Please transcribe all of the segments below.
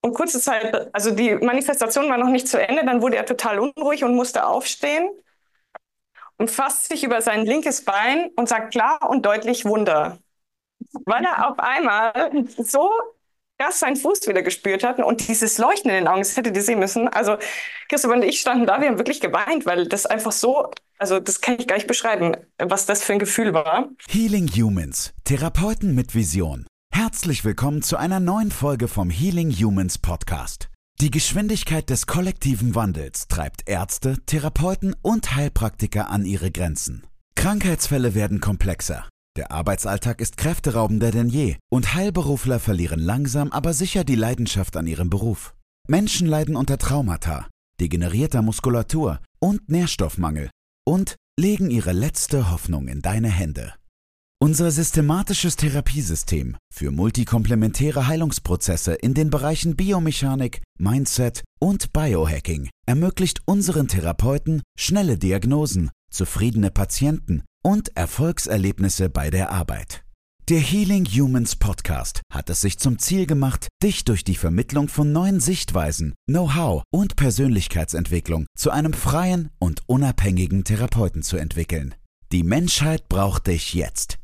Und kurze Zeit, also die Manifestation war noch nicht zu Ende, dann wurde er total unruhig und musste aufstehen und fasst sich über sein linkes Bein und sagt klar und deutlich Wunder. Weil er auf einmal so krass seinen Fuß wieder gespürt hat und dieses Leuchten in den Augen, das hätte die sehen müssen. Also Christoph und ich standen da, wir haben wirklich geweint, weil das einfach so, also das kann ich gar nicht beschreiben, was das für ein Gefühl war. Healing Humans, Therapeuten mit Vision. Herzlich willkommen zu einer neuen Folge vom Healing Humans Podcast. Die Geschwindigkeit des kollektiven Wandels treibt Ärzte, Therapeuten und Heilpraktiker an ihre Grenzen. Krankheitsfälle werden komplexer. Der Arbeitsalltag ist kräfteraubender denn je und Heilberufler verlieren langsam, aber sicher die Leidenschaft an ihrem Beruf. Menschen leiden unter Traumata, degenerierter Muskulatur und Nährstoffmangel und legen ihre letzte Hoffnung in deine Hände. Unser systematisches Therapiesystem für multikomplementäre Heilungsprozesse in den Bereichen Biomechanik, Mindset und Biohacking ermöglicht unseren Therapeuten schnelle Diagnosen, zufriedene Patienten und Erfolgserlebnisse bei der Arbeit. Der Healing Humans Podcast hat es sich zum Ziel gemacht, dich durch die Vermittlung von neuen Sichtweisen, Know-how und Persönlichkeitsentwicklung zu einem freien und unabhängigen Therapeuten zu entwickeln. Die Menschheit braucht dich jetzt.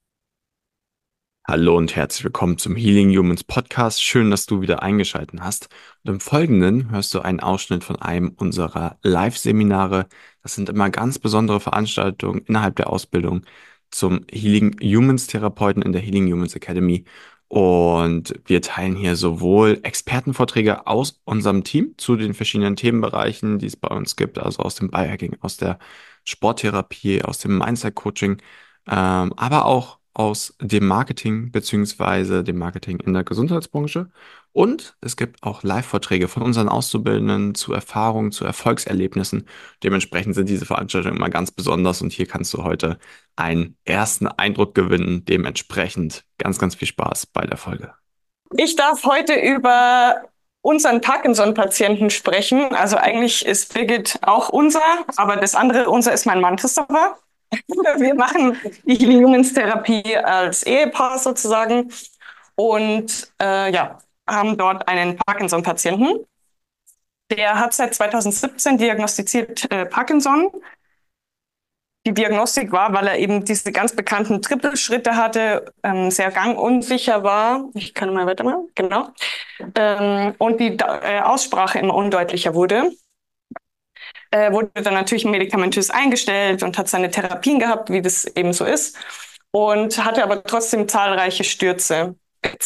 Hallo und herzlich willkommen zum Healing Humans Podcast. Schön, dass du wieder eingeschaltet hast. Und im Folgenden hörst du einen Ausschnitt von einem unserer Live-Seminare. Das sind immer ganz besondere Veranstaltungen innerhalb der Ausbildung zum Healing Humans Therapeuten in der Healing Humans Academy. Und wir teilen hier sowohl Expertenvorträge aus unserem Team zu den verschiedenen Themenbereichen, die es bei uns gibt, also aus dem Biohacking, aus der Sporttherapie, aus dem Mindset-Coaching, aber auch aus dem Marketing beziehungsweise dem Marketing in der Gesundheitsbranche. Und es gibt auch Live-Vorträge von unseren Auszubildenden zu Erfahrungen, zu Erfolgserlebnissen. Dementsprechend sind diese Veranstaltungen immer ganz besonders und hier kannst du heute einen ersten Eindruck gewinnen. Dementsprechend ganz, ganz viel Spaß bei der Folge. Ich darf heute über unseren Parkinson-Patienten sprechen. Also eigentlich ist Birgit auch unser, aber das andere unser ist mein Mann Christopher. Wir machen die Healing Humans Therapie als Ehepaar sozusagen und haben dort einen Parkinson-Patienten. Der hat seit 2017 diagnostiziert Parkinson. Die Diagnostik war, weil er eben diese ganz bekannten Trippelschritte hatte, sehr gangunsicher war. Ich kann mal weitermachen, genau. Und die Aussprache immer undeutlicher wurde. Wurde dann natürlich medikamentös eingestellt und hat seine Therapien gehabt, wie das eben so ist. Und hatte aber trotzdem zahlreiche Stürze.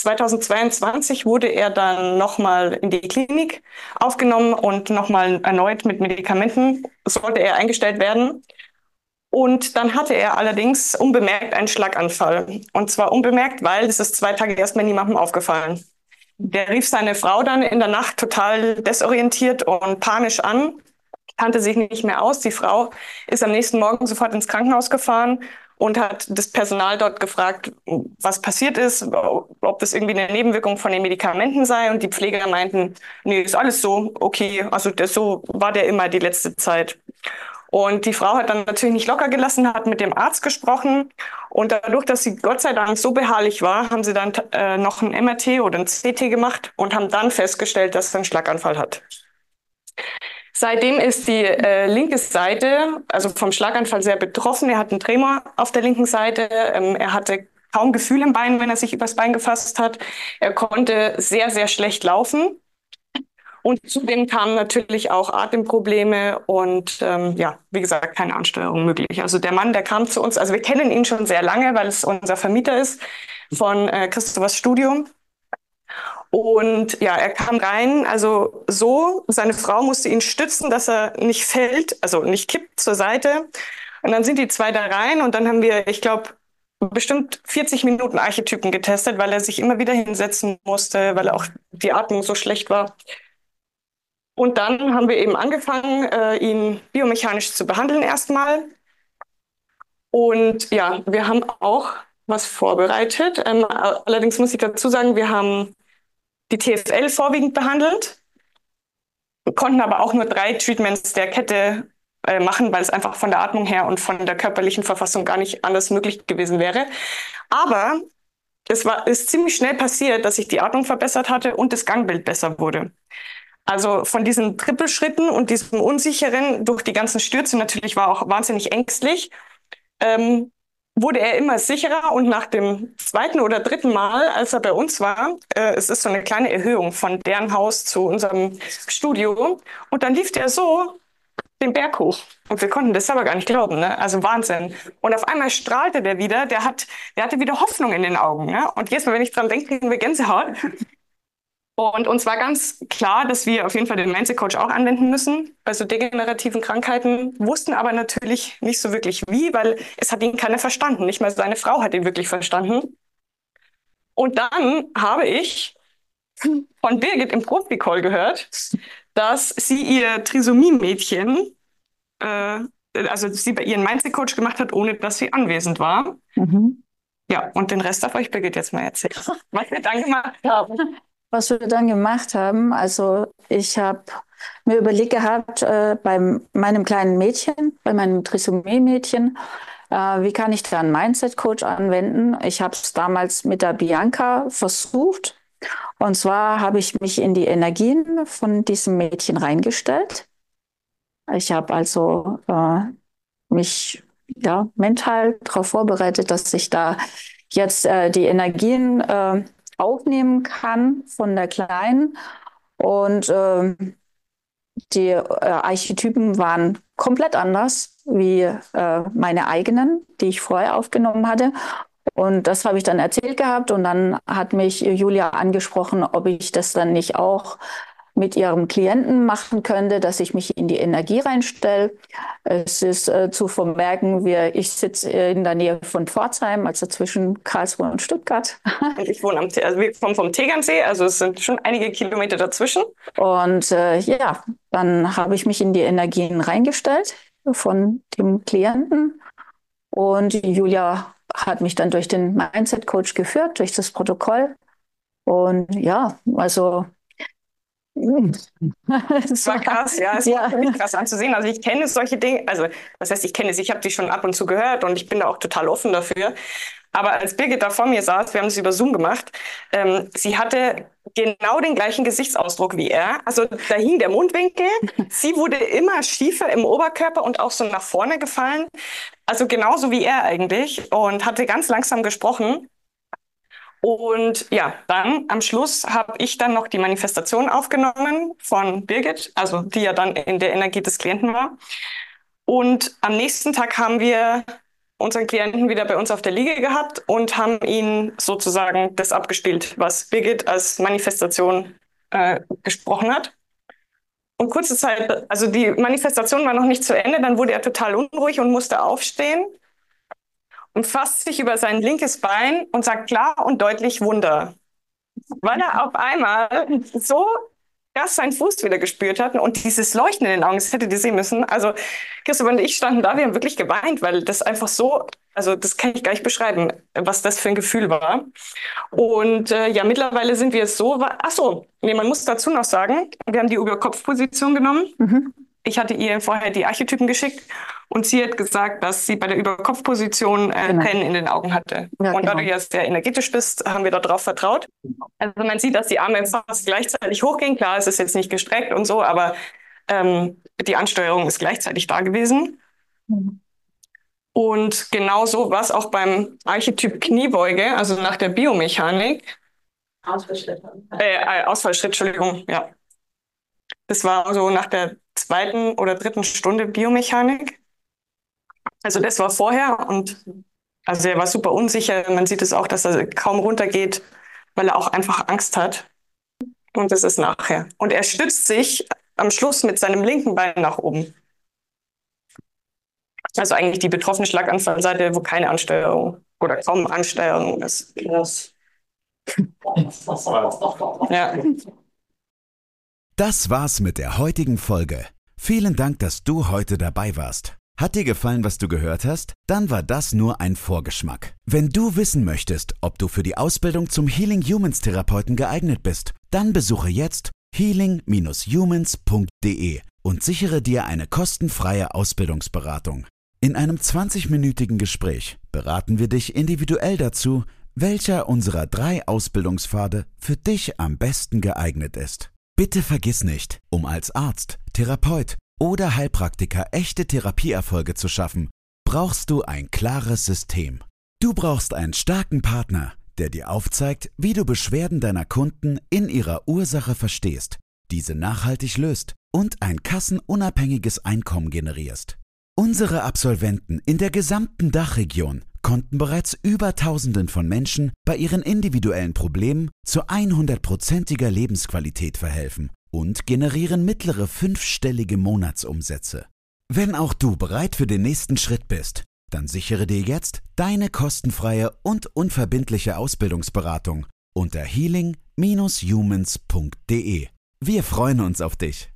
2022 wurde er dann nochmal in die Klinik aufgenommen und nochmal erneut mit Medikamenten sollte er eingestellt werden. Und dann hatte er allerdings unbemerkt einen Schlaganfall. Und zwar unbemerkt, weil das ist 2 Tage erstmal niemandem aufgefallen. Der rief seine Frau dann in der Nacht total desorientiert und panisch an, kannte sich nicht mehr aus. Die Frau ist am nächsten Morgen sofort ins Krankenhaus gefahren und hat das Personal dort gefragt, was passiert ist, ob das irgendwie eine Nebenwirkung von den Medikamenten sei. Und die Pfleger meinten, nee, ist alles so okay. Also so war der immer die letzte Zeit. Und die Frau hat dann natürlich nicht locker gelassen, hat mit dem Arzt gesprochen. Und dadurch, dass sie Gott sei Dank so beharrlich war, haben sie dann noch ein MRT oder ein CT gemacht und haben dann festgestellt, dass er einen Schlaganfall hat. Seitdem ist die linke Seite, also vom Schlaganfall, sehr betroffen. Er hat einen Tremor auf der linken Seite. Er hatte kaum Gefühl im Bein, wenn er sich übers Bein gefasst hat. Er konnte sehr, sehr schlecht laufen. Und zudem kamen natürlich auch Atemprobleme und wie gesagt, keine Ansteuerung möglich. Also der Mann, der kam zu uns, also wir kennen ihn schon sehr lange, weil es unser Vermieter ist von Christophers Studium. Und ja, er kam rein, also so, seine Frau musste ihn stützen, dass er nicht fällt, also nicht kippt zur Seite. Und dann sind die 2 da rein und dann haben wir, ich glaube, bestimmt 40 Minuten Archetypen getestet, weil er sich immer wieder hinsetzen musste, weil auch die Atmung so schlecht war. Und dann haben wir eben angefangen, ihn biomechanisch zu behandeln erstmal. Und ja, wir haben auch was vorbereitet. Allerdings muss ich dazu sagen, wir haben die TFL vorwiegend behandelt, konnten aber auch nur 3 Treatments der Kette machen, weil es einfach von der Atmung her und von der körperlichen Verfassung gar nicht anders möglich gewesen wäre. Aber ist ziemlich schnell passiert, dass ich die Atmung verbessert hatte und das Gangbild besser wurde. Also von diesen Trippelschritten und diesem Unsicheren durch die ganzen Stürze, natürlich war auch wahnsinnig ängstlich, wurde er immer sicherer und nach dem zweiten oder dritten Mal, als er bei uns war, es ist so eine kleine Erhöhung von deren Haus zu unserem Studio und dann lief der so den Berg hoch und wir konnten das selber gar nicht glauben, ne? Also Wahnsinn. Und auf einmal strahlte der wieder, der hatte wieder Hoffnung in den Augen, ne? Und jedes Mal, wenn ich dran denke, kriegen wir Gänsehaut. Und uns war ganz klar, dass wir auf jeden Fall den Mindset Coach auch anwenden müssen bei so degenerativen Krankheiten, wussten aber natürlich nicht so wirklich wie, weil es hat ihn keiner verstanden. Nicht mal seine Frau hat ihn wirklich verstanden. Und dann habe ich von Birgit im Profi-Call gehört, dass sie ihr Trisomie-Mädchen, also sie bei ihren Mindset Coach gemacht hat, ohne dass sie anwesend war. Mhm. Ja, und den Rest darf euch Birgit jetzt mal erzählen, was wir dann gemacht haben. Was wir dann gemacht haben, also ich habe mir überlegt gehabt, bei meinem kleinen Mädchen, bei meinem Trisomie-Mädchen, wie kann ich da einen Mindset-Coach anwenden? Ich habe es damals mit der Bianca versucht. Und zwar habe ich mich in die Energien von diesem Mädchen reingestellt. Ich habe also mich mental darauf vorbereitet, dass ich da jetzt die Energien aufnehmen kann von der Kleinen. Und die Archetypen waren komplett anders wie meine eigenen, die ich vorher aufgenommen hatte. Und das habe ich dann erzählt gehabt. Und dann hat mich Julia angesprochen, ob ich das dann nicht auch mit ihrem Klienten machen könnte, dass ich mich in die Energie reinstelle. Es ist zu vermerken, ich sitze in der Nähe von Pforzheim, also zwischen Karlsruhe und Stuttgart. Und ich wohne also wir kommen vom Tegernsee, also es sind schon einige Kilometer dazwischen. Und dann habe ich mich in die Energien reingestellt von dem Klienten. Und Julia hat mich dann durch den Mindset Coach geführt, durch das Protokoll. Und ja, also es war krass, ja, es war wirklich krass anzusehen. Also ich kenne solche Dinge, also was heißt, ich kenne es, ich habe die schon ab und zu gehört und ich bin da auch total offen dafür. Aber als Birgit da vor mir saß, wir haben es über Zoom gemacht, sie hatte genau den gleichen Gesichtsausdruck wie er. Also da hing der Mundwinkel, sie wurde immer schiefer im Oberkörper und auch so nach vorne gefallen. Also genauso wie er eigentlich und hatte ganz langsam gesprochen. Und ja, dann am Schluss habe ich dann noch die Manifestation aufgenommen von Birgit, also die ja dann in der Energie des Klienten war. Und am nächsten Tag haben wir unseren Klienten wieder bei uns auf der Liege gehabt und haben ihn sozusagen das abgespielt, was Birgit als Manifestation gesprochen hat. Und kurze Zeit, also die Manifestation war noch nicht zu Ende, dann wurde er total unruhig und musste aufstehen und fasst sich über sein linkes Bein und sagt klar und deutlich Wunder. Weil er auf einmal so krass seinen Fuß wieder gespürt hat und dieses Leuchten in den Augen, das hättet ihr sehen müssen. Also Christoph und ich standen da, wir haben wirklich geweint, weil das einfach so, also das kann ich gar nicht beschreiben, was das für ein Gefühl war. Und ja, mittlerweile sind wir so, man muss dazu noch sagen, wir haben die Über-Kopf-Position genommen. Mhm. Ich hatte ihr vorher die Archetypen geschickt und sie hat gesagt, dass sie bei der Über-Kopf-Position Tränen in den Augen hatte. Ja, und da du ja sehr energetisch bist, haben wir darauf vertraut. Also man sieht, dass die Arme fast gleichzeitig hochgehen. Klar, es ist jetzt nicht gestreckt und so, aber die Ansteuerung ist gleichzeitig da gewesen. Mhm. Und genauso war es auch beim Archetyp Kniebeuge, also nach der Biomechanik. Ausfallschritt, Entschuldigung, ja. Das war so nach der 2. oder 3. Stunde Biomechanik. Also das war vorher und also er war super unsicher. Man sieht es auch, dass er kaum runtergeht, weil er auch einfach Angst hat. Und das ist nachher. Und er stützt sich am Schluss mit seinem linken Bein nach oben. Also eigentlich die betroffene Schlaganfallseite, wo keine Ansteuerung oder kaum Ansteuerung ist. Krass. Ja. Das war's mit der heutigen Folge. Vielen Dank, dass du heute dabei warst. Hat dir gefallen, was du gehört hast? Dann war das nur ein Vorgeschmack. Wenn du wissen möchtest, ob du für die Ausbildung zum Healing Humans Therapeuten geeignet bist, dann besuche jetzt healing-humans.de und sichere dir eine kostenfreie Ausbildungsberatung. In einem 20-minütigen Gespräch beraten wir dich individuell dazu, welcher unserer 3 Ausbildungspfade für dich am besten geeignet ist. Bitte vergiss nicht, um als Arzt, Therapeut oder Heilpraktiker echte Therapieerfolge zu schaffen, brauchst du ein klares System. Du brauchst einen starken Partner, der dir aufzeigt, wie du Beschwerden deiner Kunden in ihrer Ursache verstehst, diese nachhaltig löst und ein kassenunabhängiges Einkommen generierst. Unsere Absolventen in der gesamten Dachregion konnten bereits über Tausenden von Menschen bei ihren individuellen Problemen zu 100%iger Lebensqualität verhelfen und generieren mittlere 5-stellige Monatsumsätze. Wenn auch du bereit für den nächsten Schritt bist, dann sichere dir jetzt deine kostenfreie und unverbindliche Ausbildungsberatung unter healing-humans.de. Wir freuen uns auf dich.